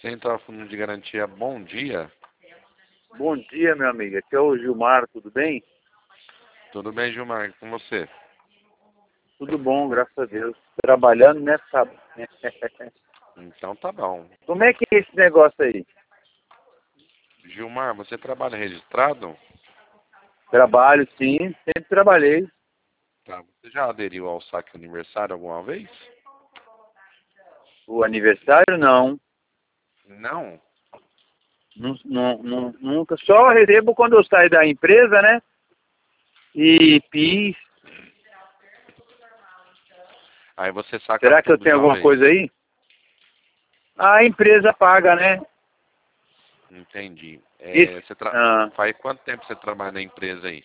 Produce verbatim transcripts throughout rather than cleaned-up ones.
Central Fundo de Garantia, bom dia. Bom dia, meu amigo. Aqui é o Gilmar, tudo bem? Tudo bem, Gilmar? Com você? Tudo bom, graças a Deus. Trabalhando, né, sabe? Então tá bom. Como é que é esse negócio aí? Gilmar, você trabalha registrado? Trabalho, sim, sempre trabalhei. Tá. Você já aderiu ao saque aniversário alguma vez? O aniversário, não. Não? Não, não, não- Nunca. Só recebo quando eu saio da empresa, né? E PIS. Aí você saca Será que eu tudo de tenho uma alguma vez. coisa aí? A empresa paga, né? Entendi. Esse, É, você tra... ah, Faz quanto tempo você trabalha na empresa aí?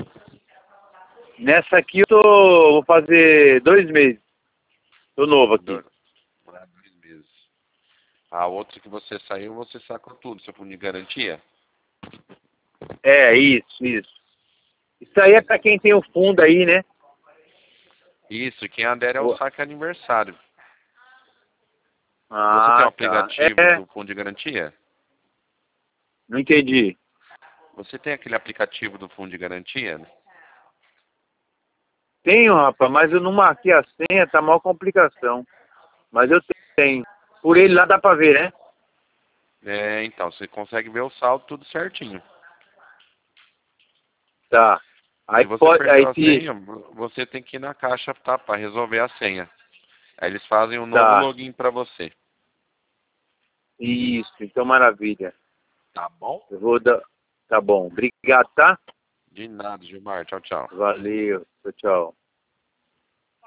nessa aqui eu tô, vou fazer dois meses. Tô novo aqui. Dois, ah, dois meses. A outra que você saiu, você sacou tudo, seu fundo de garantia? É, isso, isso. Isso aí é pra quem tem o fundo aí, né? Isso, quem adere ao O- saque aniversário. Você tem um Ah, tá. aplicativo É, do fundo de garantia? não entendi. Você tem aquele aplicativo do fundo de garantia? Tenho, rapaz, mas eu não marquei a senha, tá maior complicação. Mas eu tenho. Por ele lá dá pra ver, né? É, então, você consegue ver o saldo tudo certinho. Tá. Se Aí você pode, perdeu aí a se, senha, você tem que ir na caixa, tá, para resolver a senha. Aí eles fazem um novo tá. login para você. Isso, então maravilha. Tá bom? Eu vou dar, tá bom. Obrigado, tá? De nada, Gilmar. Tchau, tchau. Valeu. Tchau, tchau.